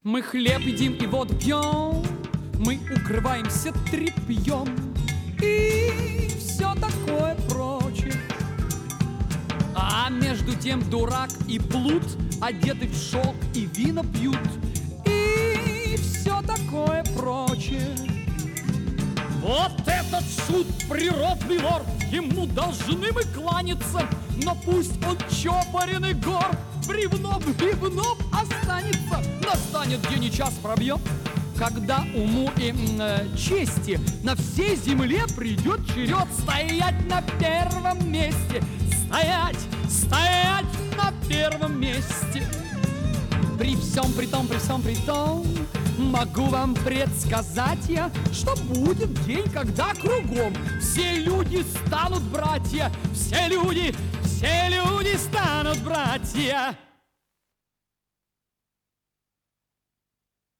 Мы хлеб едим и воду пьем, мы укрываемся тряпьем и все такое прочее. А между тем дурак и плут одеты в шелк и вина пьют и все такое прочее. Вот этот шут, природный лорд, ему должны мы кланяться, но пусть он чопорен и горд, бревном останется. Настанет день и час пробьет, когда уму и чести на всей земле придет черед стоять на первом месте. Стоять на первом месте. При всем при том, могу вам предсказать я, что будет день, когда кругом все люди станут братья, все люди станут братья.